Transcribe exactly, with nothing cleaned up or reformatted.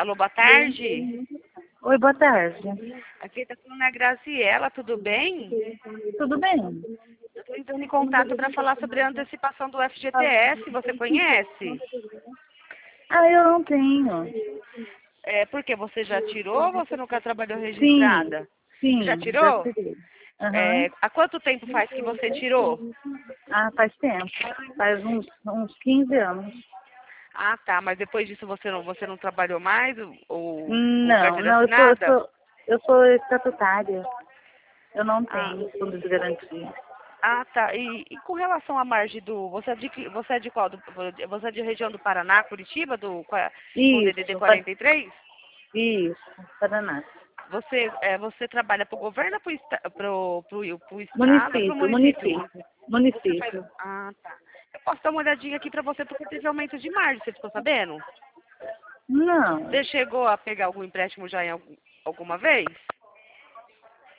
Alô, boa tarde. Oi, boa tarde. Aqui tá falando a Graciela, tudo bem? Tudo bem? Eu tô entrando em contato para falar sobre a antecipação do F G T S, você conhece? Ah, eu não tenho. É, porque você já tirou ou você nunca trabalhou Sim, registrada? Já sim, já tirou? tirei. Aham. É, há quanto tempo faz que você tirou? Ah, faz tempo. Faz uns, uns quinze anos. Ah, tá, mas depois disso você não, você não trabalhou mais ou, ou com Não, carteira não, eu sou, eu assinada? sou, eu sou estatutária. Eu não Ah, tenho fundo de garantia. ah tá. E, e com relação à margem do. Você é de, que- você é de qual? Do, você é de região do Paraná, Curitiba, do, qua- com o D D D Isso, pa- quarenta e três? isso, Paraná. Você, é, você trabalha para o governo, para o pro, pro, pro estado ou para o Município, município? município, Você faz. município. Ah, tá. Eu posso dar uma olhadinha aqui para você porque teve aumento de margem, você ficou sabendo? Não, Você chegou a pegar algum empréstimo já em algum, alguma vez?